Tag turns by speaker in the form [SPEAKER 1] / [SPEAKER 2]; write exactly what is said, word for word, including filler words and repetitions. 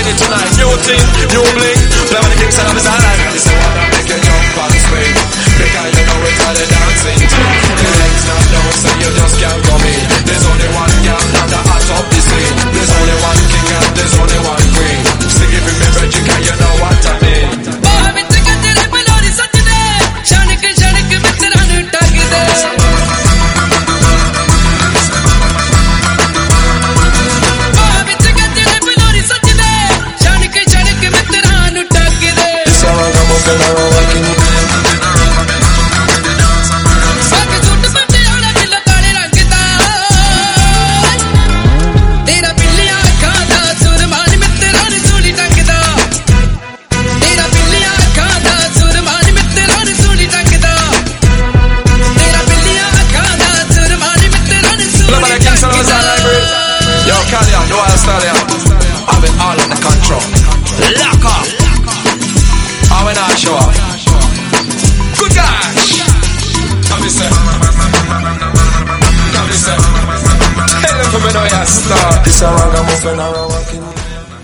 [SPEAKER 1] bringing it tonight. New thing, new bling. Play with the king side of his island. This is wanna make you jump and swing, because you know it's all the dancing thing. The legs not down, so you just can't come in. There's only one girl and the hot up the scene. There's only one king and there's only one queen. Sing it with me, Reggie, can you know what I mean? I've been all under control. Lock up. I went out show up. Good gosh. Come me say. Come me say. Tell them for me know you're a star. This a ragamuffin or a walking.